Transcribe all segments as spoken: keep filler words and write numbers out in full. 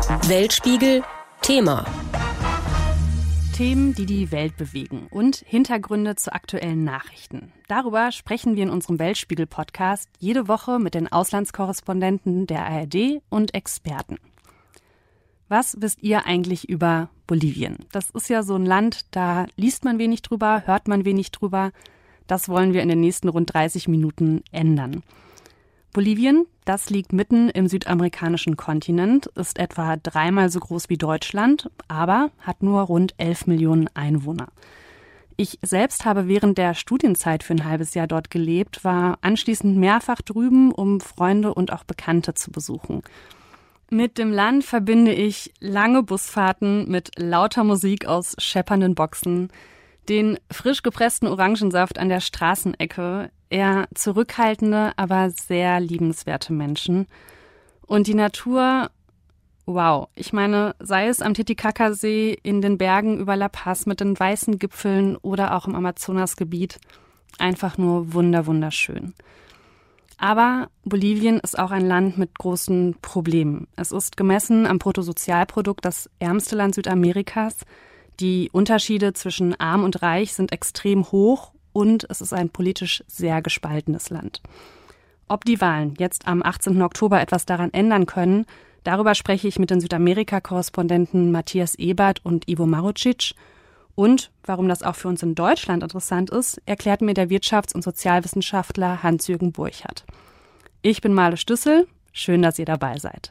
Weltspiegel Thema. Themen, die die Welt bewegen und Hintergründe zu aktuellen Nachrichten. Darüber sprechen wir in unserem Weltspiegel-Podcast jede Woche mit den Auslandskorrespondenten der A R D und Experten. Was wisst ihr eigentlich über Bolivien? Das ist ja so ein Land, da liest man wenig drüber, hört man wenig drüber. Das wollen wir in den nächsten rund dreißig Minuten ändern. Bolivien, das liegt mitten im südamerikanischen Kontinent, ist etwa dreimal so groß wie Deutschland, aber hat nur rund elf Millionen Einwohner. Ich selbst habe während der Studienzeit für ein halbes Jahr dort gelebt, war anschließend mehrfach drüben, um Freunde und auch Bekannte zu besuchen. Mit dem Land verbinde ich lange Busfahrten mit lauter Musik aus scheppernden Boxen, den frisch gepressten Orangensaft an der Straßenecke, eher zurückhaltende, aber sehr liebenswerte Menschen. Und die Natur, wow. Ich meine, sei es am Titicacasee, in den Bergen über La Paz mit den weißen Gipfeln oder auch im Amazonasgebiet, einfach nur wunder, wunderschön. Aber Bolivien ist auch ein Land mit großen Problemen. Es ist gemessen am Bruttosozialprodukt das ärmste Land Südamerikas. Die Unterschiede zwischen arm und reich sind extrem hoch und es ist ein politisch sehr gespaltenes Land. Ob die Wahlen jetzt am achtzehnten Oktober etwas daran ändern können, darüber spreche ich mit den Südamerika-Korrespondenten Matthias Ebert und Ivo Marušić. Und warum das auch für uns in Deutschland interessant ist, erklärt mir der Wirtschafts- und Sozialwissenschaftler Hans-Jürgen Burchardt. Ich bin Marle Stüssel, schön, dass ihr dabei seid.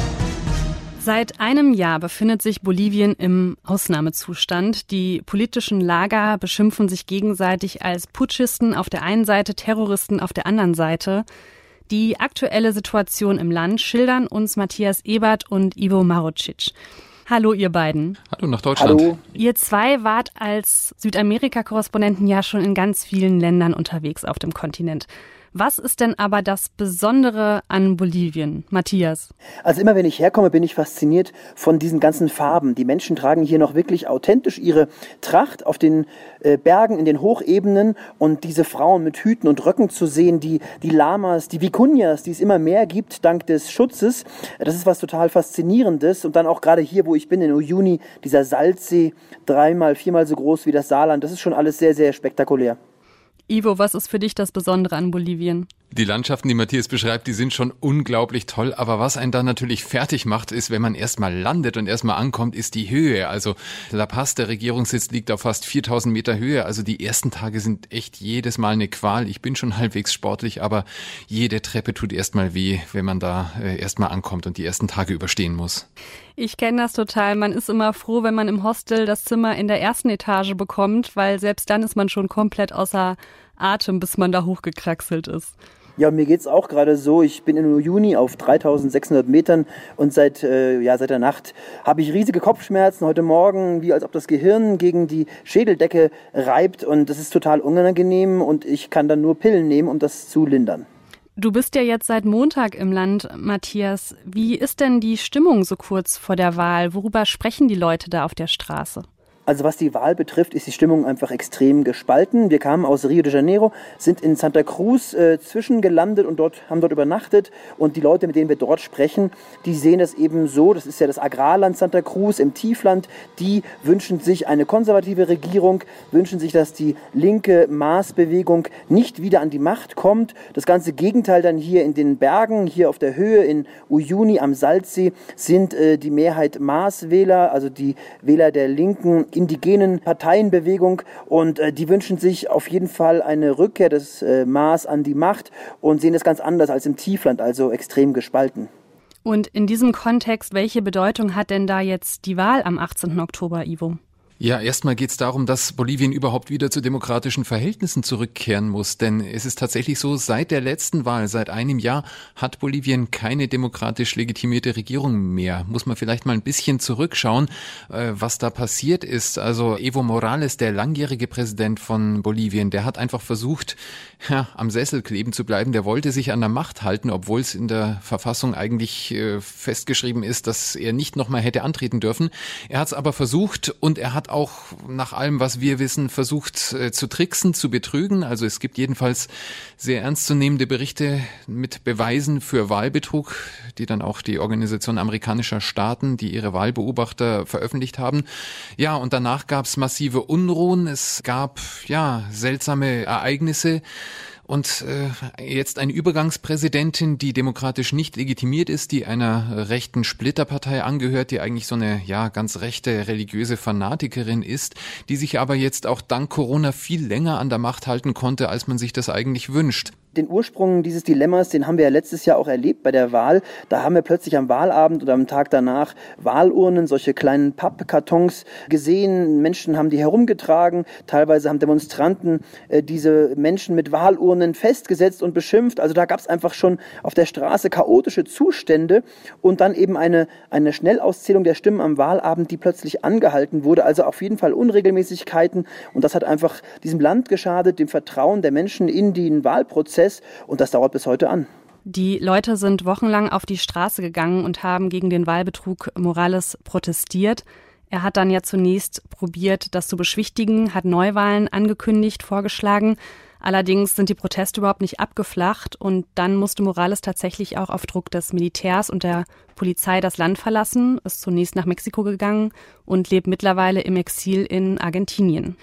Seit einem Jahr befindet sich Bolivien im Ausnahmezustand. Die politischen Lager beschimpfen sich gegenseitig als Putschisten auf der einen Seite, Terroristen auf der anderen Seite. Die aktuelle Situation im Land schildern uns Matthias Ebert und Ivo Marušić. Hallo ihr beiden. Hallo nach Deutschland. Hallo. Ihr zwei wart als Südamerika-Korrespondenten ja schon in ganz vielen Ländern unterwegs auf dem Kontinent. Was ist denn aber das Besondere an Bolivien? Matthias? Also immer wenn ich herkomme, bin ich fasziniert von diesen ganzen Farben. Die Menschen tragen hier noch wirklich authentisch ihre Tracht auf den äh, Bergen, in den Hochebenen. Und diese Frauen mit Hüten und Röcken zu sehen, die, die Lamas, die Vicuñas, die es immer mehr gibt, dank des Schutzes. Das ist was total Faszinierendes. Und dann auch gerade hier, wo ich bin, in Uyuni, dieser Salzsee, dreimal, viermal so groß wie das Saarland. Das ist schon alles sehr, sehr spektakulär. Ivo, was ist für dich das Besondere an Bolivien? Die Landschaften, die Matthias beschreibt, die sind schon unglaublich toll. Aber was einen dann natürlich fertig macht, ist, wenn man erstmal landet und erstmal ankommt, ist die Höhe. Also La Paz, der Regierungssitz, liegt auf fast viertausend Meter Höhe. Also die ersten Tage sind echt jedes Mal eine Qual. Ich bin schon halbwegs sportlich, aber jede Treppe tut erstmal weh, wenn man da äh, erstmal ankommt und die ersten Tage überstehen muss. Ich kenne das total. Man ist immer froh, wenn man im Hostel das Zimmer in der ersten Etage bekommt, weil selbst dann ist man schon komplett außer Atem, bis man da hochgekraxelt ist. Ja, mir geht's auch gerade so. Ich bin in Uyuni auf dreitausendsechshundert Metern und seit, äh, ja, seit der Nacht habe ich riesige Kopfschmerzen. Heute Morgen, wie als ob das Gehirn gegen die Schädeldecke reibt, und das ist total unangenehm und ich kann dann nur Pillen nehmen, um das zu lindern. Du bist ja jetzt seit Montag im Land, Matthias. Wie ist denn die Stimmung so kurz vor der Wahl? Worüber sprechen die Leute da auf der Straße? Also was die Wahl betrifft, ist die Stimmung einfach extrem gespalten. Wir kamen aus Rio de Janeiro, sind in Santa Cruz äh, zwischengelandet und dort, haben dort übernachtet. Und die Leute, mit denen wir dort sprechen, die sehen das eben so, das ist ja das Agrarland Santa Cruz im Tiefland, die wünschen sich eine konservative Regierung, wünschen sich, dass die linke Maas-Bewegung nicht wieder an die Macht kommt. Das ganze Gegenteil dann hier in den Bergen, hier auf der Höhe in Uyuni am Salzsee, sind äh, die Mehrheit Maas-Wähler, also die Wähler der linken indigenen Parteienbewegung, und äh, die wünschen sich auf jeden Fall eine Rückkehr des äh, Maas an die Macht und sehen es ganz anders als im Tiefland, also extrem gespalten. Und in diesem Kontext, welche Bedeutung hat denn da jetzt die Wahl am achtzehnten Oktober, Ivo? Ja, erstmal geht es darum, dass Bolivien überhaupt wieder zu demokratischen Verhältnissen zurückkehren muss. Denn es ist tatsächlich so, seit der letzten Wahl, seit einem Jahr, hat Bolivien keine demokratisch legitimierte Regierung mehr. Muss man vielleicht mal ein bisschen zurückschauen, was da passiert ist. Also Evo Morales, der langjährige Präsident von Bolivien, der hat einfach versucht, ja, am Sessel kleben zu bleiben. Der wollte sich an der Macht halten, obwohl es in der Verfassung eigentlich äh, festgeschrieben ist, dass er nicht nochmal hätte antreten dürfen. Er hat es aber versucht und er hat auch nach allem, was wir wissen, versucht äh, zu tricksen, zu betrügen. Also es gibt jedenfalls sehr ernstzunehmende Berichte mit Beweisen für Wahlbetrug, die dann auch die Organisation amerikanischer Staaten, die ihre Wahlbeobachter veröffentlicht haben. Ja, und danach gab es massive Unruhen. Es gab, ja, seltsame Ereignisse. Und äh, jetzt eine Übergangspräsidentin, die demokratisch nicht legitimiert ist, die einer rechten Splitterpartei angehört, die eigentlich so eine ja ganz rechte religiöse Fanatikerin ist, die sich aber jetzt auch dank Corona viel länger an der Macht halten konnte, als man sich das eigentlich wünscht. Den Ursprung dieses Dilemmas, den haben wir ja letztes Jahr auch erlebt bei der Wahl. Da haben wir plötzlich am Wahlabend oder am Tag danach Wahlurnen, solche kleinen Pappkartons gesehen. Menschen haben die herumgetragen. Teilweise haben Demonstranten äh, diese Menschen mit Wahlurnen festgesetzt und beschimpft. Also da gab es einfach schon auf der Straße chaotische Zustände und dann eben eine, eine Schnellauszählung der Stimmen am Wahlabend, die plötzlich angehalten wurde. Also auf jeden Fall Unregelmäßigkeiten. Und das hat einfach diesem Land geschadet, dem Vertrauen der Menschen in den Wahlprozess. Und das dauert bis heute an. Die Leute sind wochenlang auf die Straße gegangen und haben gegen den Wahlbetrug Morales protestiert. Er hat dann ja zunächst probiert, das zu beschwichtigen, hat Neuwahlen angekündigt, vorgeschlagen. Allerdings sind die Proteste überhaupt nicht abgeflacht und dann musste Morales tatsächlich auch auf Druck des Militärs und der Polizei das Land verlassen, ist zunächst nach Mexiko gegangen und lebt mittlerweile im Exil in Argentinien.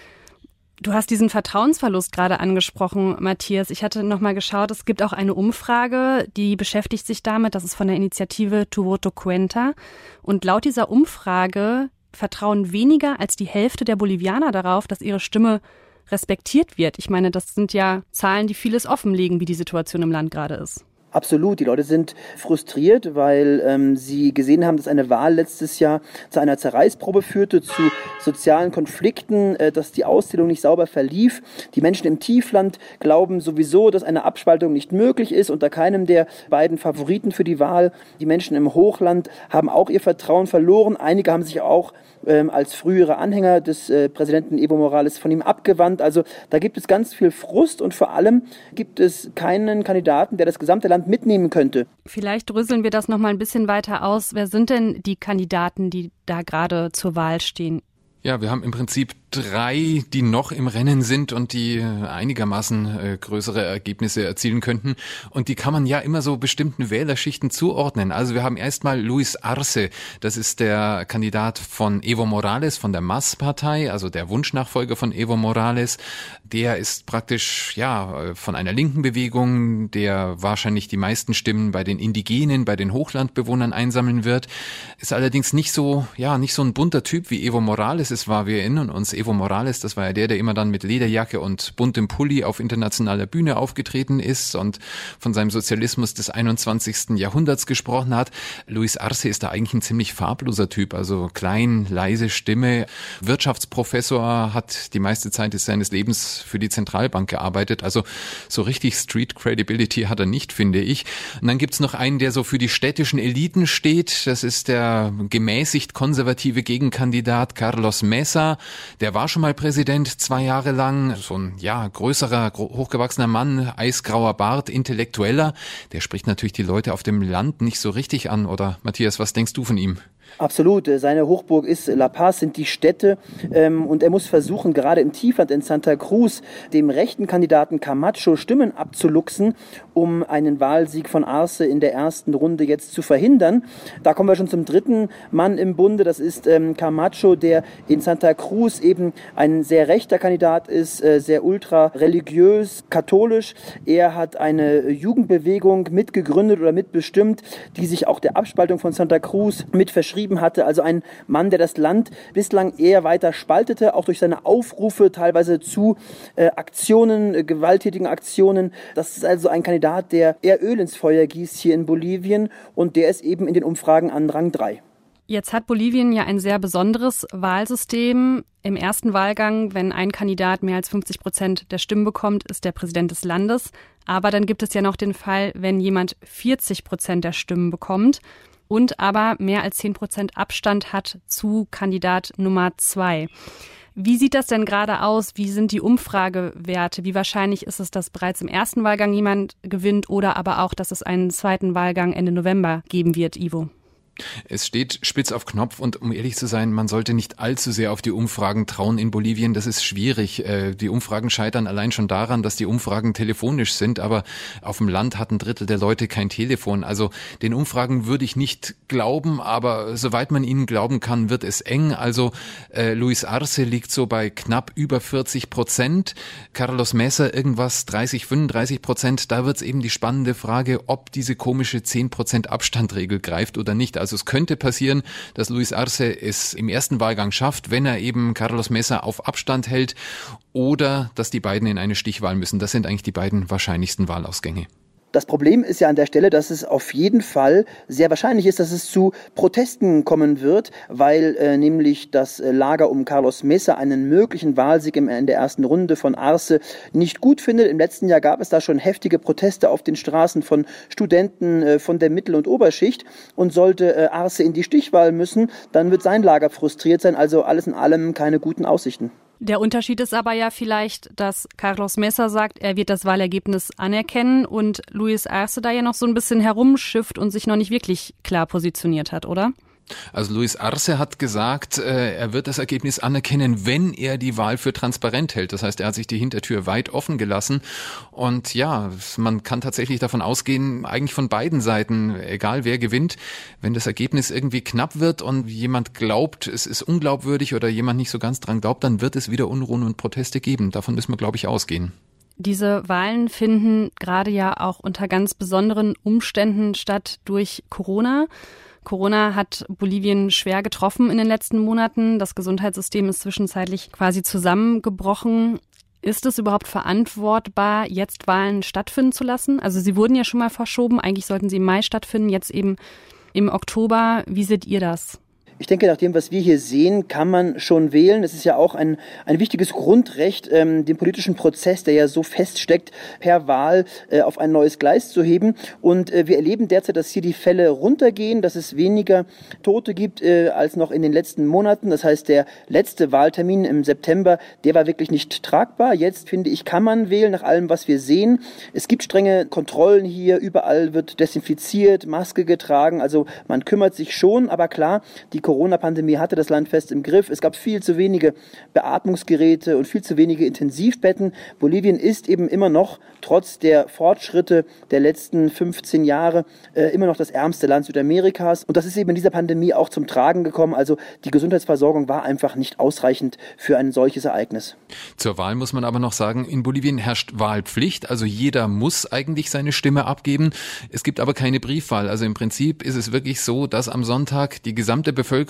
Du hast diesen Vertrauensverlust gerade angesprochen, Matthias. Ich hatte noch mal geschaut, es gibt auch eine Umfrage, die beschäftigt sich damit. Das ist von der Initiative Tu Voto Cuenta. Und laut dieser Umfrage vertrauen weniger als die Hälfte der Bolivianer darauf, dass ihre Stimme respektiert wird. Ich meine, das sind ja Zahlen, die vieles offenlegen, wie die Situation im Land gerade ist. Absolut. Die Leute sind frustriert, weil ähm, sie gesehen haben, dass eine Wahl letztes Jahr zu einer Zerreißprobe führte, zu sozialen Konflikten, äh, dass die Auszählung nicht sauber verlief. Die Menschen im Tiefland glauben sowieso, dass eine Abspaltung nicht möglich ist unter keinem der beiden Favoriten für die Wahl. Die Menschen im Hochland haben auch ihr Vertrauen verloren. Einige haben sich auch ähm, als frühere Anhänger des äh, Präsidenten Evo Morales von ihm abgewandt. Also da gibt es ganz viel Frust und vor allem gibt es keinen Kandidaten, der das gesamte Land mitnehmen könnte. Vielleicht dröseln wir das noch mal ein bisschen weiter aus. Wer sind denn die Kandidaten, die da gerade zur Wahl stehen? Ja, wir haben im Prinzip drei, die noch im Rennen sind und die einigermaßen äh, größere Ergebnisse erzielen könnten. Und die kann man ja immer so bestimmten Wählerschichten zuordnen. Also wir haben erstmal Luis Arce. Das ist der Kandidat von Evo Morales, von der M A S-Partei, also der Wunschnachfolger von Evo Morales. Der ist praktisch, ja, von einer linken Bewegung, der wahrscheinlich die meisten Stimmen bei den Indigenen, bei den Hochlandbewohnern einsammeln wird. Ist allerdings nicht so, ja, nicht so ein bunter Typ wie Evo Morales es war. Wir erinnern uns, Evo Morales, das war ja der, der immer dann mit Lederjacke und buntem Pulli auf internationaler Bühne aufgetreten ist und von seinem Sozialismus des einundzwanzigsten Jahrhunderts gesprochen hat. Luis Arce ist da eigentlich ein ziemlich farbloser Typ, also klein, leise Stimme, Wirtschaftsprofessor, hat die meiste Zeit seines Lebens für die Zentralbank gearbeitet, also so richtig Street Credibility hat er nicht, finde ich. Und dann gibt's noch einen, der so für die städtischen Eliten steht, das ist der gemäßigt konservative Gegenkandidat Carlos Mesa, der war schon mal Präsident, zwei Jahre lang, so ein ja größerer, hochgewachsener Mann, eisgrauer Bart, Intellektueller, der spricht natürlich die Leute auf dem Land nicht so richtig an, oder Matthias, was denkst du von ihm? Absolut. Seine Hochburg ist La Paz, sind die Städte. Ähm, und er muss versuchen, gerade im Tiefland in Santa Cruz, dem rechten Kandidaten Camacho Stimmen abzuluxen, um einen Wahlsieg von Arce in der ersten Runde jetzt zu verhindern. Da kommen wir schon zum dritten Mann im Bunde. Das ist ähm, Camacho, der in Santa Cruz eben ein sehr rechter Kandidat ist, äh, sehr ultra-religiös, katholisch. Er hat eine Jugendbewegung mitgegründet oder mitbestimmt, die sich auch der Abspaltung von Santa Cruz mit verschrieben hatte, also ein Mann, der das Land bislang eher weiter spaltete, auch durch seine Aufrufe teilweise zu äh, Aktionen, äh, gewalttätigen Aktionen. Das ist also ein Kandidat, der eher Öl ins Feuer gießt hier in Bolivien und der ist eben in den Umfragen an Rang drei. Jetzt hat Bolivien ja ein sehr besonderes Wahlsystem. Im ersten Wahlgang, wenn ein Kandidat mehr als fünfzig Prozent der Stimmen bekommt, ist der Präsident des Landes. Aber dann gibt es ja noch den Fall, wenn jemand vierzig Prozent der Stimmen bekommt und aber mehr als zehn Prozent Abstand hat zu Kandidat Nummer zwei. Wie sieht das denn gerade aus? Wie sind die Umfragewerte? Wie wahrscheinlich ist es, dass bereits im ersten Wahlgang jemand gewinnt oder aber auch, dass es einen zweiten Wahlgang Ende November geben wird, Ivo? Es steht spitz auf Knopf und um ehrlich zu sein, man sollte nicht allzu sehr auf die Umfragen trauen in Bolivien. Das ist schwierig. Die Umfragen scheitern allein schon daran, dass die Umfragen telefonisch sind, aber auf dem Land hat ein Drittel der Leute kein Telefon. Also den Umfragen würde ich nicht glauben, aber soweit man ihnen glauben kann, wird es eng. Also äh, Luis Arce liegt so bei knapp über vierzig Prozent, Carlos Mesa irgendwas dreißig, fünfunddreißig Prozent. Da wird es eben die spannende Frage, ob diese komische zehn Prozent Abstandregel greift oder nicht. Also es könnte passieren, dass Luis Arce es im ersten Wahlgang schafft, wenn er eben Carlos Mesa auf Abstand hält, oder dass die beiden in eine Stichwahl müssen. Das sind eigentlich die beiden wahrscheinlichsten Wahlausgänge. Das Problem ist ja an der Stelle, dass es auf jeden Fall sehr wahrscheinlich ist, dass es zu Protesten kommen wird, weil äh, nämlich das äh, Lager um Carlos Mesa einen möglichen Wahlsieg im, in der ersten Runde von Arce nicht gut findet. Im letzten Jahr gab es da schon heftige Proteste auf den Straßen von Studenten äh, von der Mittel- und Oberschicht, und sollte äh, Arce in die Stichwahl müssen, dann wird sein Lager frustriert sein. Also alles in allem keine guten Aussichten. Der Unterschied ist aber ja vielleicht, dass Carlos Mesa sagt, er wird das Wahlergebnis anerkennen und Luis Arce da ja noch so ein bisschen herumschifft und sich noch nicht wirklich klar positioniert hat, oder? Also Luis Arce hat gesagt, äh, er wird das Ergebnis anerkennen, wenn er die Wahl für transparent hält. Das heißt, er hat sich die Hintertür weit offen gelassen. Und ja, man kann tatsächlich davon ausgehen, eigentlich von beiden Seiten, egal wer gewinnt, wenn das Ergebnis irgendwie knapp wird und jemand glaubt, es ist unglaubwürdig oder jemand nicht so ganz dran glaubt, dann wird es wieder Unruhen und Proteste geben. Davon müssen wir, glaube ich, ausgehen. Diese Wahlen finden gerade ja auch unter ganz besonderen Umständen statt durch Corona. Corona hat Bolivien schwer getroffen in den letzten Monaten. Das Gesundheitssystem ist zwischenzeitlich quasi zusammengebrochen. Ist es überhaupt verantwortbar, jetzt Wahlen stattfinden zu lassen? Also sie wurden ja schon mal verschoben. Eigentlich sollten sie im Mai stattfinden, jetzt eben im Oktober. Wie seht ihr das? Ich denke, nach dem, was wir hier sehen, kann man schon wählen. Es ist ja auch ein, ein wichtiges Grundrecht, ähm, den politischen Prozess, der ja so feststeckt, per Wahl äh, auf ein neues Gleis zu heben. Und äh, wir erleben derzeit, dass hier die Fälle runtergehen, dass es weniger Tote gibt äh, als noch in den letzten Monaten. Das heißt, der letzte Wahltermin im September, der war wirklich nicht tragbar. Jetzt, finde ich, kann man wählen, nach allem, was wir sehen. Es gibt strenge Kontrollen hier. Überall wird desinfiziert, Maske getragen. Also man kümmert sich schon. Aber klar, die Corona-Pandemie hatte das Land fest im Griff. Es gab viel zu wenige Beatmungsgeräte und viel zu wenige Intensivbetten. Bolivien ist eben immer noch, trotz der Fortschritte der letzten fünfzehn Jahre, äh, immer noch das ärmste Land Südamerikas. Und das ist eben in dieser Pandemie auch zum Tragen gekommen. Also die Gesundheitsversorgung war einfach nicht ausreichend für ein solches Ereignis. Zur Wahl muss man aber noch sagen, in Bolivien herrscht Wahlpflicht. Also jeder muss eigentlich seine Stimme abgeben. Es gibt aber keine Briefwahl. Also im Prinzip ist es wirklich so, dass am Sonntag die gesamte Bevölkerung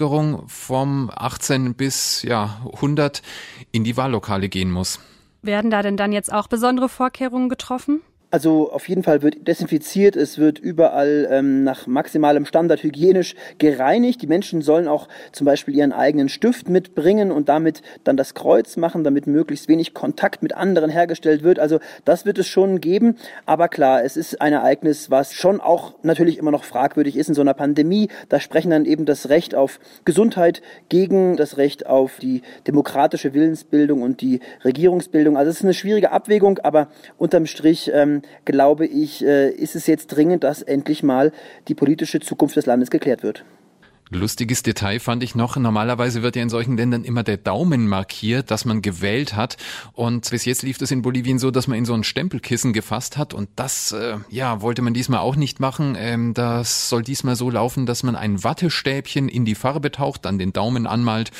vom achtzehn bis ja, hundert in die Wahllokale gehen muss. Werden da denn dann jetzt auch besondere Vorkehrungen getroffen? Also auf jeden Fall wird desinfiziert, es wird überall ähm, nach maximalem Standard hygienisch gereinigt. Die Menschen sollen auch zum Beispiel ihren eigenen Stift mitbringen und damit dann das Kreuz machen, damit möglichst wenig Kontakt mit anderen hergestellt wird. Also das wird es schon geben. Aber klar, es ist ein Ereignis, was schon auch natürlich immer noch fragwürdig ist in so einer Pandemie. Da sprechen dann eben das Recht auf Gesundheit gegen das Recht auf die demokratische Willensbildung und die Regierungsbildung. Also es ist eine schwierige Abwägung, aber unterm Strich ähm, glaube ich, ist es jetzt dringend, dass endlich mal die politische Zukunft des Landes geklärt wird. Lustiges Detail fand ich noch. Normalerweise wird ja in solchen Ländern immer der Daumen markiert, dass man gewählt hat. Und bis jetzt lief das in Bolivien so, dass man in so ein Stempelkissen gefasst hat. Und das, äh, ja, wollte man diesmal auch nicht machen. Ähm, das soll diesmal so laufen, dass man ein Wattestäbchen in die Farbe taucht, dann den Daumen anmalt.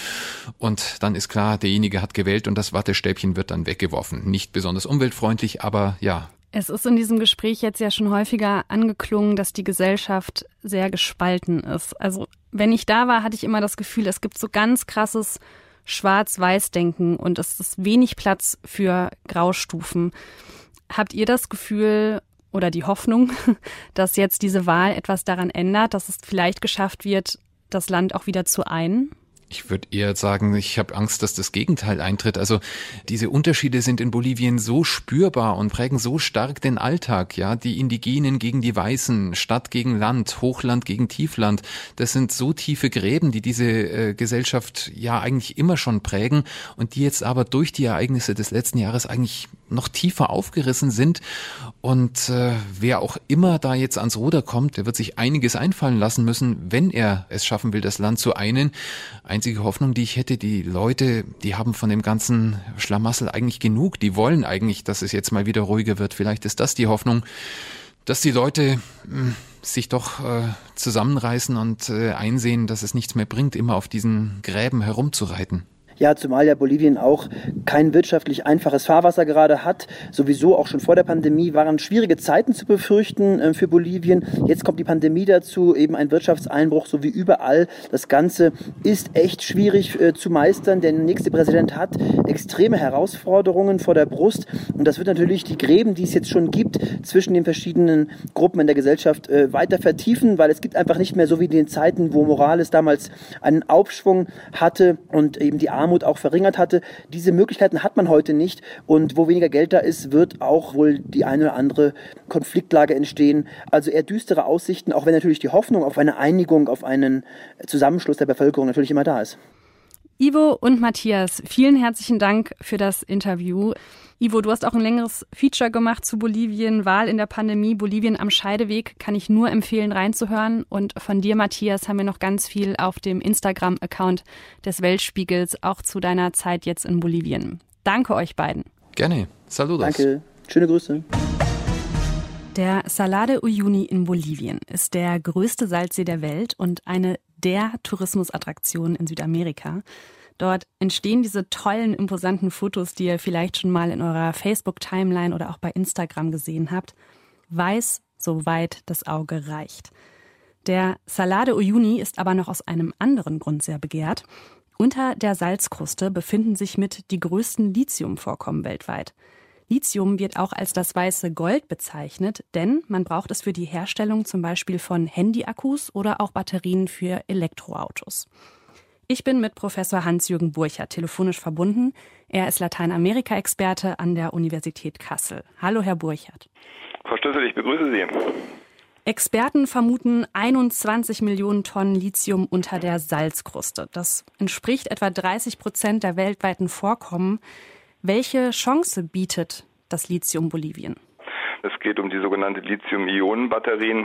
Und dann ist klar, derjenige hat gewählt und das Wattestäbchen wird dann weggeworfen. Nicht besonders umweltfreundlich, aber ja. Es ist in diesem Gespräch jetzt ja schon häufiger angeklungen, dass die Gesellschaft sehr gespalten ist. Also wenn ich da war, hatte ich immer das Gefühl, es gibt so ganz krasses Schwarz-Weiß-Denken und es ist wenig Platz für Graustufen. Habt ihr das Gefühl oder die Hoffnung, dass jetzt diese Wahl etwas daran ändert, dass es vielleicht geschafft wird, das Land auch wieder zu einen? Ich würde eher sagen, ich habe Angst, dass das Gegenteil eintritt. Also diese Unterschiede sind in Bolivien so spürbar und prägen so stark den Alltag. Ja, die Indigenen gegen die Weißen, Stadt gegen Land, Hochland gegen Tiefland. Das sind so tiefe Gräben, die diese äh, Gesellschaft ja eigentlich immer schon prägen und die jetzt aber durch die Ereignisse des letzten Jahres eigentlich noch tiefer aufgerissen sind. Und äh, wer auch immer da jetzt ans Ruder kommt, der wird sich einiges einfallen lassen müssen, wenn er es schaffen will, das Land zu einen. Einzige Hoffnung, die ich hätte, die Leute, die haben von dem ganzen Schlamassel eigentlich genug. Die wollen eigentlich, dass es jetzt mal wieder ruhiger wird. Vielleicht ist das die Hoffnung, dass die Leute mh, sich doch äh, zusammenreißen und äh, einsehen, dass es nichts mehr bringt, immer auf diesen Gräben herumzureiten. Ja, zumal ja Bolivien auch kein wirtschaftlich einfaches Fahrwasser gerade hat. Sowieso auch schon vor der Pandemie waren schwierige Zeiten zu befürchten äh, für Bolivien. Jetzt kommt die Pandemie dazu, eben ein Wirtschaftseinbruch, so wie überall. Das Ganze ist echt schwierig äh, zu meistern. Der nächste Präsident hat extreme Herausforderungen vor der Brust. Und das wird natürlich die Gräben, die es jetzt schon gibt, zwischen den verschiedenen Gruppen in der Gesellschaft äh, weiter vertiefen, weil es gibt einfach nicht mehr so wie in den Zeiten, wo Morales damals einen Aufschwung hatte und eben die Armut auch verringert hatte. Diese Möglichkeiten hat man heute nicht und wo weniger Geld da ist, wird auch wohl die eine oder andere Konfliktlage entstehen. Also eher düstere Aussichten, auch wenn natürlich die Hoffnung auf eine Einigung, auf einen Zusammenschluss der Bevölkerung natürlich immer da ist. Ivo und Matthias, vielen herzlichen Dank für das Interview. Ivo, du hast auch ein längeres Feature gemacht zu Bolivien, Wahl in der Pandemie, Bolivien am Scheideweg, kann ich nur empfehlen reinzuhören. Und von dir, Matthias, haben wir noch ganz viel auf dem Instagram-Account des Weltspiegels, auch zu deiner Zeit jetzt in Bolivien. Danke euch beiden. Gerne. Saludos. Danke. Schöne Grüße. Der Salar de Uyuni in Bolivien ist der größte Salzsee der Welt und eine der Tourismusattraktionen in Südamerika. Dort entstehen diese tollen, imposanten Fotos, die ihr vielleicht schon mal in eurer Facebook-Timeline oder auch bei Instagram gesehen habt. Weiß, soweit das Auge reicht. Der Salar de Uyuni ist aber noch aus einem anderen Grund sehr begehrt. Unter der Salzkruste befinden sich mit die größten Lithiumvorkommen weltweit. Lithium wird auch als das weiße Gold bezeichnet, denn man braucht es für die Herstellung zum Beispiel von Handyakkus oder auch Batterien für Elektroautos. Ich bin mit Professor Hans-Jürgen Burchard telefonisch verbunden. Er ist Lateinamerika-Experte an der Universität Kassel. Hallo, Herr Burchard. Frau Stössel, ich begrüße Sie. Experten vermuten einundzwanzig Millionen Tonnen Lithium unter der Salzkruste. Das entspricht etwa dreißig Prozent der weltweiten Vorkommen. Welche Chance bietet das Lithium Bolivien? Es geht um die sogenannte Lithium-Ionen-Batterien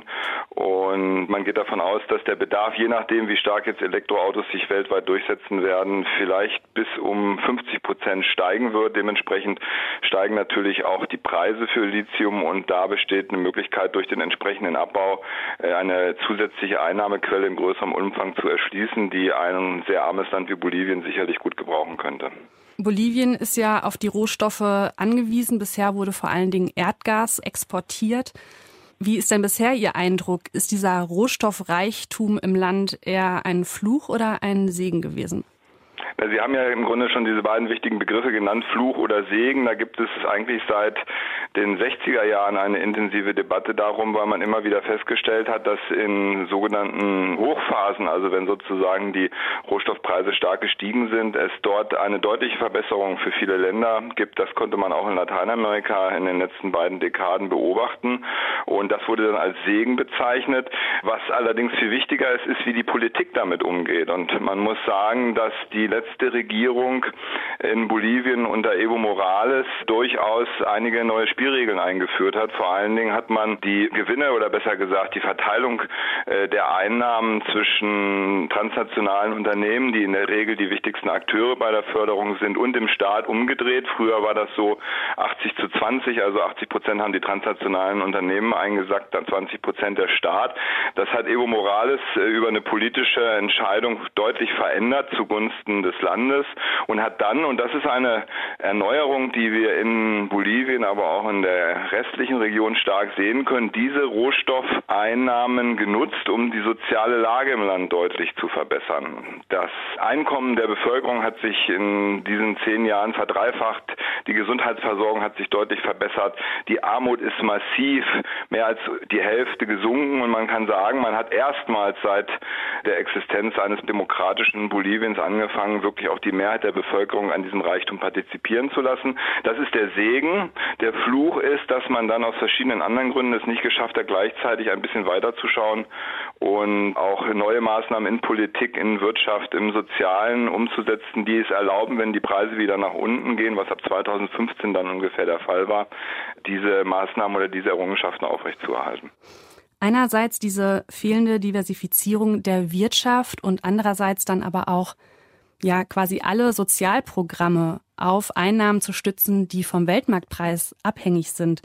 und man geht davon aus, dass der Bedarf, je nachdem wie stark jetzt Elektroautos sich weltweit durchsetzen werden, vielleicht bis um fünfzig Prozent steigen wird. Dementsprechend steigen natürlich auch die Preise für Lithium und da besteht eine Möglichkeit, durch den entsprechenden Abbau eine zusätzliche Einnahmequelle in größerem Umfang zu erschließen, die ein sehr armes Land wie Bolivien sicherlich gut gebrauchen könnte. Bolivien ist ja auf die Rohstoffe angewiesen. Bisher wurde vor allen Dingen Erdgas exportiert. Wie ist denn bisher Ihr Eindruck? Ist dieser Rohstoffreichtum im Land eher ein Fluch oder ein Segen gewesen? Sie haben ja im Grunde schon diese beiden wichtigen Begriffe genannt, Fluch oder Segen. Da gibt es eigentlich seit den sechziger Jahren eine intensive Debatte darum, weil man immer wieder festgestellt hat, dass in sogenannten Hochphasen, also wenn sozusagen die Rohstoffpreise stark gestiegen sind, es dort eine deutliche Verbesserung für viele Länder gibt. Das konnte man auch in Lateinamerika in den letzten beiden Dekaden beobachten und das wurde dann als Segen bezeichnet. Was allerdings viel wichtiger ist, ist, wie die Politik damit umgeht. Und man muss sagen, dass die letzte Regierung in Bolivien unter Evo Morales durchaus einige neue Spielregeln eingeführt hat. Vor allen Dingen hat man die Gewinne oder besser gesagt die Verteilung äh, der Einnahmen zwischen transnationalen Unternehmen, die in der Regel die wichtigsten Akteure bei der Förderung sind, und dem Staat umgedreht. Früher war das so achtzig zu zwanzig, also achtzig Prozent haben die transnationalen Unternehmen eingesackt, dann zwanzig Prozent der Staat. Das hat Evo Morales äh, über eine politische Entscheidung deutlich verändert zugunsten des Landes und hat dann, und das ist eine Erneuerung, die wir in Bolivien, aber auch in von der restlichen Region stark sehen können, diese Rohstoffeinnahmen genutzt, um die soziale Lage im Land deutlich zu verbessern. Das Einkommen der Bevölkerung hat sich in diesen zehn Jahren verdreifacht, die Gesundheitsversorgung hat sich deutlich verbessert, die Armut ist massiv, mehr als die Hälfte gesunken und man kann sagen, man hat erstmals seit der Existenz eines demokratischen Boliviens angefangen, wirklich auch die Mehrheit der Bevölkerung an diesem Reichtum partizipieren zu lassen. Das ist der Segen. Der Fluch ist, dass man dann aus verschiedenen anderen Gründen es nicht geschafft hat, gleichzeitig ein bisschen weiterzuschauen und auch neue Maßnahmen in Politik, in Wirtschaft, im Sozialen umzusetzen, die es erlauben, wenn die Preise wieder nach unten gehen, was ab zweitausendfünfzehn dann ungefähr der Fall war, diese Maßnahmen oder diese Errungenschaften aufrechtzuerhalten. Einerseits diese fehlende Diversifizierung der Wirtschaft und andererseits dann aber auch ja quasi alle Sozialprogramme auf Einnahmen zu stützen, die vom Weltmarktpreis abhängig sind.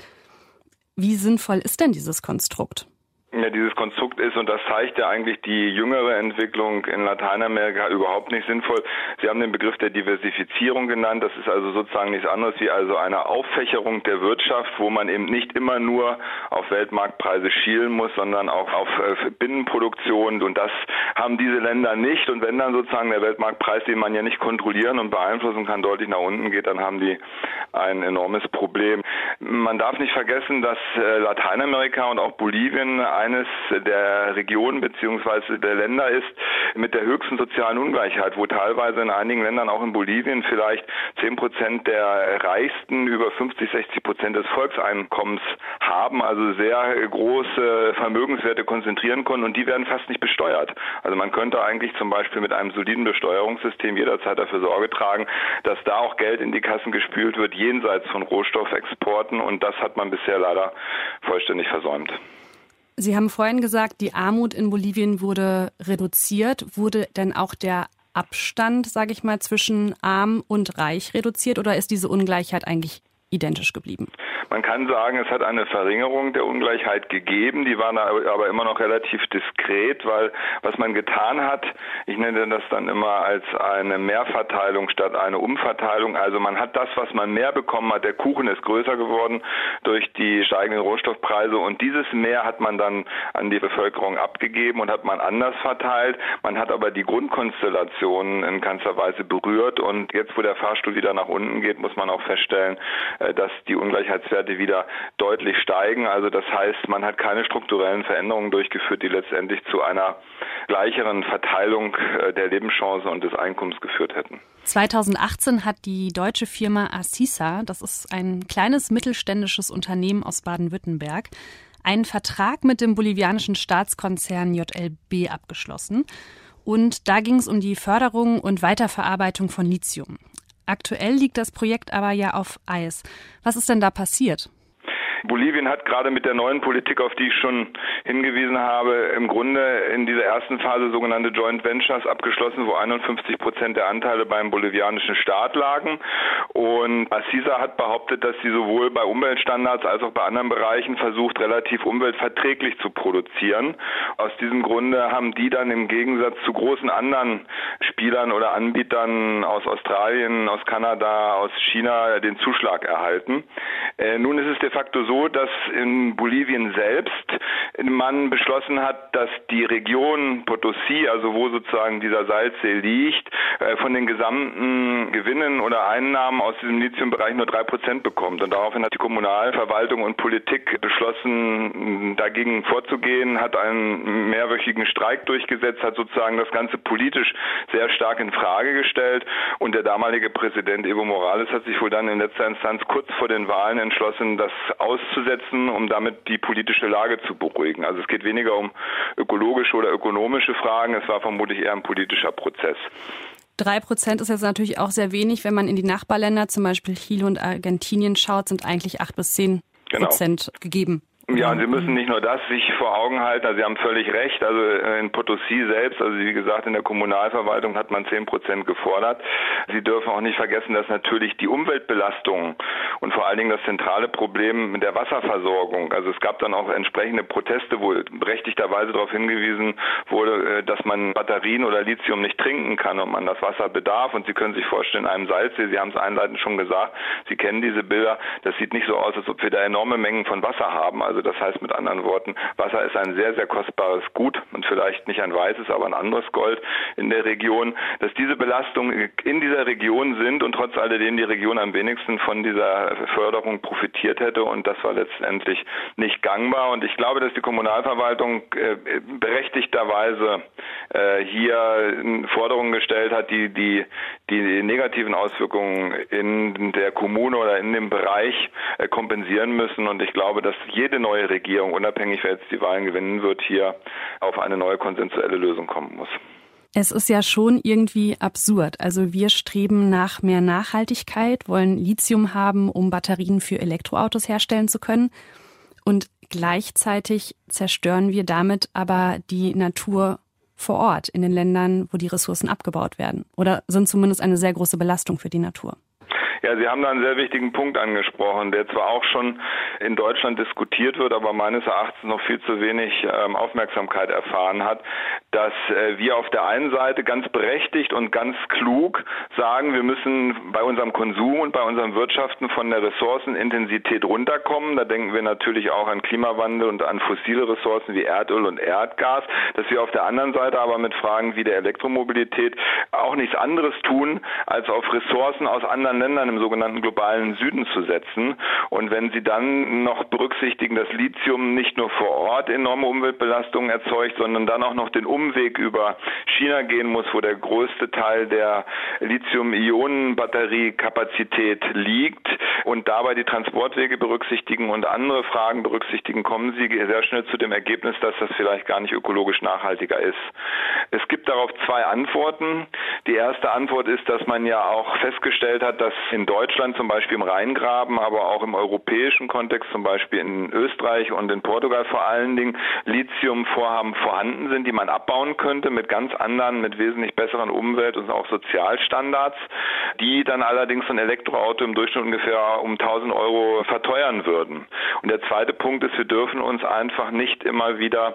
Wie sinnvoll ist denn dieses Konstrukt? Ja, dieses Konstrukt ist, und das zeigt ja eigentlich die jüngere Entwicklung in Lateinamerika, überhaupt nicht sinnvoll. Sie haben den Begriff der Diversifizierung genannt. Das ist also sozusagen nichts anderes wie also eine Auffächerung der Wirtschaft, wo man eben nicht immer nur auf Weltmarktpreise schielen muss, sondern auch auf äh, Binnenproduktion. Und das haben diese Länder nicht. Und wenn dann sozusagen der Weltmarktpreis, den man ja nicht kontrollieren und beeinflussen kann, deutlich nach unten geht, dann haben die ein enormes Problem. Man darf nicht vergessen, dass äh, Lateinamerika und auch Bolivien eines der Regionen bzw. der Länder ist mit der höchsten sozialen Ungleichheit, wo teilweise in einigen Ländern, auch in Bolivien, vielleicht zehn Prozent der Reichsten über fünfzig, sechzig Prozent des Volkseinkommens haben, also sehr große Vermögenswerte konzentrieren können und die werden fast nicht besteuert. Also man könnte eigentlich zum Beispiel mit einem soliden Besteuerungssystem jederzeit dafür Sorge tragen, dass da auch Geld in die Kassen gespült wird, jenseits von Rohstoffexporten, und das hat man bisher leider vollständig versäumt. Sie haben vorhin gesagt, die Armut in Bolivien wurde reduziert. Wurde denn auch der Abstand, sage ich mal, zwischen arm und reich reduziert oder ist diese Ungleichheit eigentlich identisch geblieben? Man kann sagen, es hat eine Verringerung der Ungleichheit gegeben, die war aber immer noch relativ diskret, weil was man getan hat, ich nenne das dann immer als eine Mehrverteilung statt eine Umverteilung, also man hat das, was man mehr bekommen hat, der Kuchen ist größer geworden durch die steigenden Rohstoffpreise und dieses Mehr hat man dann an die Bevölkerung abgegeben und hat man anders verteilt, man hat aber die Grundkonstellation in keinster Weise berührt und jetzt, wo der Fahrstuhl wieder nach unten geht, muss man auch feststellen, dass die Ungleichheitswerte wieder deutlich steigen. Also das heißt, man hat keine strukturellen Veränderungen durchgeführt, die letztendlich zu einer gleicheren Verteilung der Lebenschancen und des Einkommens geführt hätten. zweitausendachtzehn hat die deutsche Firma Acisa, das ist ein kleines mittelständisches Unternehmen aus Baden-Württemberg, einen Vertrag mit dem bolivianischen Staatskonzern J L B abgeschlossen. Und da ging es um die Förderung und Weiterverarbeitung von Lithium. Aktuell liegt das Projekt aber ja auf Eis. Was ist denn da passiert? Bolivien hat gerade mit der neuen Politik, auf die ich schon hingewiesen habe, im Grunde in dieser ersten Phase sogenannte Joint Ventures abgeschlossen, wo einundfünfzig Prozent der Anteile beim bolivianischen Staat lagen. Und Acisa hat behauptet, dass sie sowohl bei Umweltstandards als auch bei anderen Bereichen versucht, relativ umweltverträglich zu produzieren. Aus diesem Grunde haben die dann im Gegensatz zu großen anderen Spielern oder Anbietern aus Australien, aus Kanada, aus China den Zuschlag erhalten. Äh, nun ist es de facto so, dass in Bolivien selbst man beschlossen hat, dass die Region Potosí, also wo sozusagen dieser Salzsee liegt, von den gesamten Gewinnen oder Einnahmen aus diesem Lithiumbereich nur drei Prozent bekommt. Und daraufhin hat die Kommunalverwaltung und Politik beschlossen, dagegen vorzugehen, hat einen mehrwöchigen Streik durchgesetzt, hat sozusagen das Ganze politisch sehr stark in Frage gestellt. Und der damalige Präsident Evo Morales hat sich wohl dann in letzter Instanz kurz vor den Wahlen entschlossen, das auszusetzen, um damit die politische Lage zu beruhigen. Also es geht weniger um ökologische oder ökonomische Fragen, es war vermutlich eher ein politischer Prozess. Drei Prozent ist jetzt natürlich auch sehr wenig. Wenn man in die Nachbarländer, zum Beispiel Chile und Argentinien schaut, sind eigentlich acht bis zehn Prozent genau gegeben. Ja, und Sie müssen nicht nur das sich vor Augen halten, also Sie haben völlig recht, also in Potosí selbst, also wie gesagt, in der Kommunalverwaltung hat man zehn Prozent gefordert. Sie dürfen auch nicht vergessen, dass natürlich die Umweltbelastung und vor allen Dingen das zentrale Problem mit der Wasserversorgung, also es gab dann auch entsprechende Proteste, wo berechtigterweise darauf hingewiesen wurde, dass man Batterien oder Lithium nicht trinken kann und man das Wasser bedarf. Und Sie können sich vorstellen, in einem Salzsee, Sie haben es einleitend schon gesagt, Sie kennen diese Bilder, das sieht nicht so aus, als ob wir da enorme Mengen von Wasser haben. Also das heißt mit anderen Worten, Wasser ist ein sehr, sehr kostbares Gut und vielleicht nicht ein weißes, aber ein anderes Gold in der Region. Dass diese Belastungen in dieser Region sind und trotz alledem die Region am wenigsten von dieser Förderung profitiert hätte und das war letztendlich nicht gangbar. Und ich glaube, dass die Kommunalverwaltung äh, berechtigterweise äh, hier Forderungen gestellt hat, die, die die negativen Auswirkungen in der Kommune oder in dem Bereich äh, kompensieren müssen. Und ich glaube, dass jede neue Regierung, unabhängig wer jetzt die Wahlen gewinnen wird, hier auf eine neue konsensuelle Lösung kommen muss. Es ist ja schon irgendwie absurd. Also wir streben nach mehr Nachhaltigkeit, wollen Lithium haben, um Batterien für Elektroautos herstellen zu können. Und gleichzeitig zerstören wir damit aber die Natur vor Ort in den Ländern, wo die Ressourcen abgebaut werden. Oder sind zumindest eine sehr große Belastung für die Natur. Ja, Sie haben da einen sehr wichtigen Punkt angesprochen, der zwar auch schon in Deutschland diskutiert wird, aber meines Erachtens noch viel zu wenig ähm, Aufmerksamkeit erfahren hat, dass äh, wir auf der einen Seite ganz berechtigt und ganz klug sagen, wir müssen bei unserem Konsum und bei unserem Wirtschaften von der Ressourcenintensität runterkommen. Da denken wir natürlich auch an Klimawandel und an fossile Ressourcen wie Erdöl und Erdgas, dass wir auf der anderen Seite aber mit Fragen wie der Elektromobilität auch nichts anderes tun, als auf Ressourcen aus anderen Ländern im sogenannten globalen Süden zu setzen. Und wenn Sie dann noch berücksichtigen, dass Lithium nicht nur vor Ort enorme Umweltbelastungen erzeugt, sondern dann auch noch den Umweg über China gehen muss, wo der größte Teil der Lithium-Ionen-Batteriekapazität liegt und dabei die Transportwege berücksichtigen und andere Fragen berücksichtigen, kommen Sie sehr schnell zu dem Ergebnis, dass das vielleicht gar nicht ökologisch nachhaltiger ist. Es gibt darauf zwei Antworten. Die erste Antwort ist, dass man ja auch festgestellt hat, dass in Deutschland zum Beispiel im Rheingraben, aber auch im europäischen Kontext, zum Beispiel in Österreich und in Portugal vor allen Dingen, Lithiumvorhaben vorhanden sind, die man abbauen könnte mit ganz anderen, mit wesentlich besseren Umwelt- und auch Sozialstandards, die dann allerdings so ein Elektroauto im Durchschnitt ungefähr um tausend Euro verteuern würden. Und der zweite Punkt ist, wir dürfen uns einfach nicht immer wieder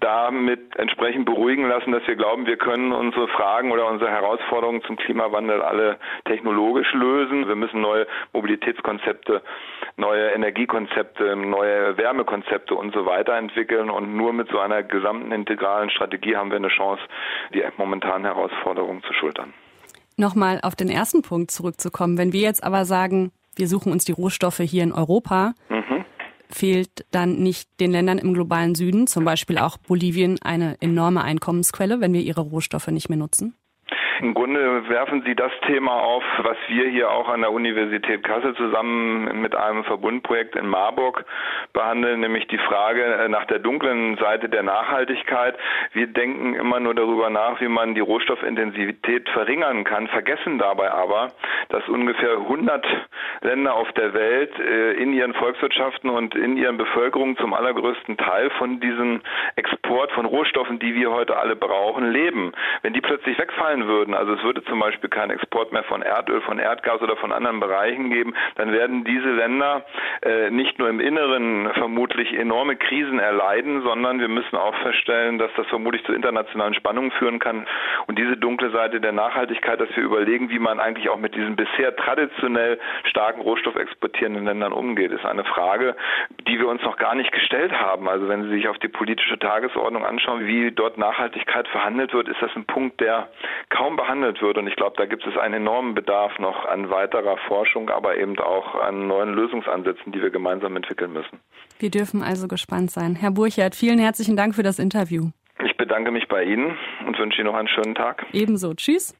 damit entsprechend beruhigen lassen, dass wir glauben, wir können unsere Fragen oder unsere Herausforderungen zum Klimawandel alle technologisch lösen. Wir müssen neue Mobilitätskonzepte, neue Energiekonzepte, neue Wärmekonzepte und so weiter entwickeln. Und nur mit so einer gesamten integralen Strategie haben wir eine Chance, die momentanen Herausforderungen zu schultern. Nochmal auf den ersten Punkt zurückzukommen. Wenn wir jetzt aber sagen, wir suchen uns die Rohstoffe hier in Europa, mhm. fehlt dann nicht den Ländern im globalen Süden, zum Beispiel auch Bolivien, eine enorme Einkommensquelle, wenn wir ihre Rohstoffe nicht mehr nutzen? Im Grunde werfen Sie das Thema auf, was wir hier auch an der Universität Kassel zusammen mit einem Verbundprojekt in Marburg behandeln, nämlich die Frage nach der dunklen Seite der Nachhaltigkeit. Wir denken immer nur darüber nach, wie man die Rohstoffintensität verringern kann, vergessen dabei aber, dass ungefähr hundert Länder auf der Welt in ihren Volkswirtschaften und in ihren Bevölkerungen zum allergrößten Teil von diesem Export von Rohstoffen, die wir heute alle brauchen, leben. Wenn die plötzlich wegfallen würden, also es würde zum Beispiel keinen Export mehr von Erdöl, von Erdgas oder von anderen Bereichen geben, dann werden diese Länder äh, nicht nur im Inneren vermutlich enorme Krisen erleiden, sondern wir müssen auch feststellen, dass das vermutlich zu internationalen Spannungen führen kann. Und diese dunkle Seite der Nachhaltigkeit, dass wir überlegen, wie man eigentlich auch mit diesen bisher traditionell starken rohstoffexportierenden Ländern umgeht, ist eine Frage, die wir uns noch gar nicht gestellt haben. Also wenn Sie sich auf die politische Tagesordnung anschauen, wie dort Nachhaltigkeit verhandelt wird, ist das ein Punkt, der kaum behandelt wird. Und ich glaube, da gibt es einen enormen Bedarf noch an weiterer Forschung, aber eben auch an neuen Lösungsansätzen, die wir gemeinsam entwickeln müssen. Wir dürfen also gespannt sein. Herr Burchert, vielen herzlichen Dank für das Interview. Ich bedanke mich bei Ihnen und wünsche Ihnen noch einen schönen Tag. Ebenso. Tschüss.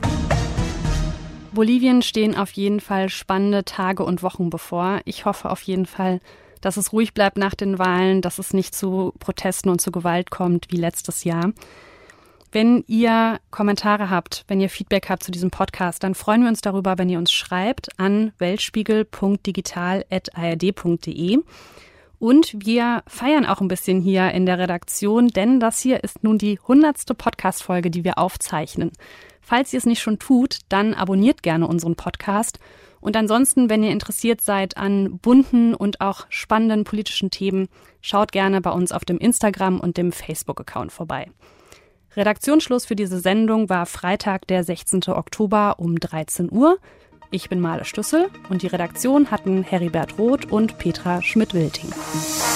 Bolivien stehen auf jeden Fall spannende Tage und Wochen bevor. Ich hoffe auf jeden Fall, dass es ruhig bleibt nach den Wahlen, dass es nicht zu Protesten und zu Gewalt kommt wie letztes Jahr. Wenn ihr Kommentare habt, wenn ihr Feedback habt zu diesem Podcast, dann freuen wir uns darüber, wenn ihr uns schreibt an weltspiegel punkt digital at a r d punkt d e. Und wir feiern auch ein bisschen hier in der Redaktion, denn das hier ist nun die hundertste Podcast-Folge, die wir aufzeichnen. Falls ihr es nicht schon tut, dann abonniert gerne unseren Podcast. Und ansonsten, wenn ihr interessiert seid an bunten und auch spannenden politischen Themen, schaut gerne bei uns auf dem Instagram und dem Facebook-Account vorbei. Redaktionsschluss für diese Sendung war Freitag, der sechzehnten Oktober um dreizehn Uhr. Ich bin Male Stüssel und die Redaktion hatten Heribert Roth und Petra Schmidt-Wilting.